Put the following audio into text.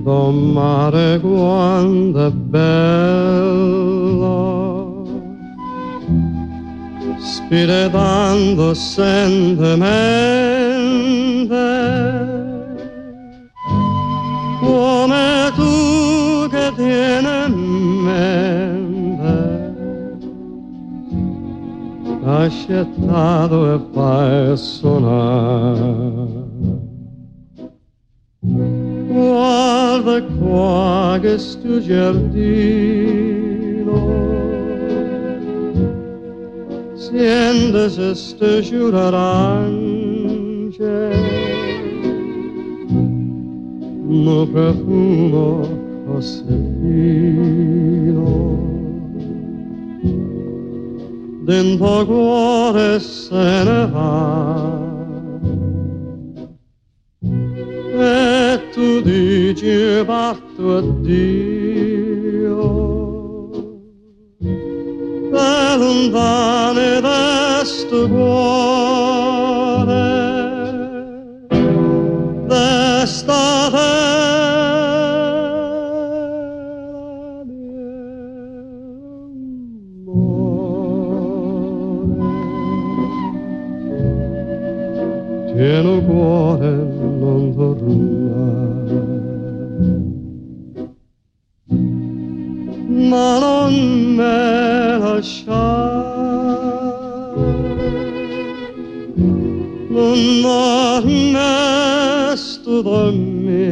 do mare quando è bello, spiritando sentimenti, come tu che tieni in mente, accettato e fai suonare. Guarda qua che sto giardino, siente se sto giuro arance, un profumo così fino, dentro cuore se ne va. E tu dici parto addio, da lontane da sto cuore, d'estate di amore. Tieno cuore non tornare, ma non me lasciare, non me sto dormire,